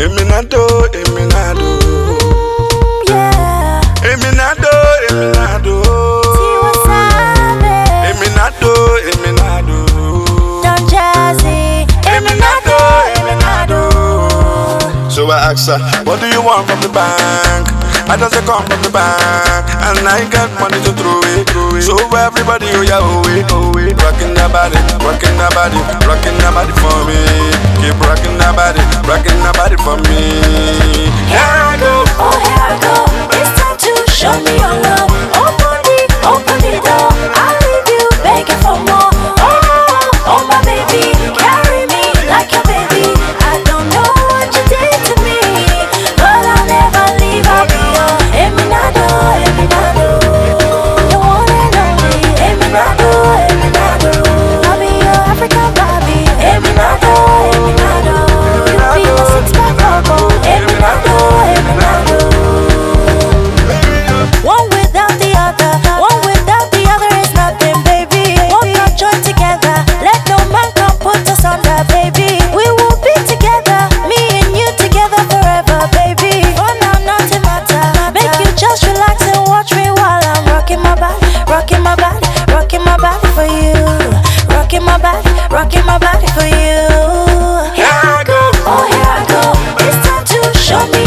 Eminado, Eminado. Yeah. Eminado, Eminado. Tiwa Savage. Eminado, Eminado. Don Jazzy. Eminado, Eminado. So I asked her, what do you want from the bank? I just come from the bank, and I got money to throw it. So everybody, oh yeah, oh it. Rocking that body, rocking that body, rocking that body for me. Keep rocking that body for me. Here I go, Oh, here I go. It's time to show me your love. Open the door. I'll leave you begging for more. Oh, my baby, carry me like your baby. I don't know what you did to me, but I'll never leave. I'll be your Eminado, Eminado. The one and only Eminado, Eminado. I'll be your African Barbie, Eminado, Eminado. You'll be my six-pack bubble, Eminado, Eminado. One without the other is nothing, baby. One not joined together, let no man come put us under, baby. We will be together, me and you together forever, baby. For now, nothing matter. Make you just relax and watch me while I'm rocking my body, rocking my body, rocking my body for you. Rocking my body for you. here I go. Oh, here I go. It's time to show me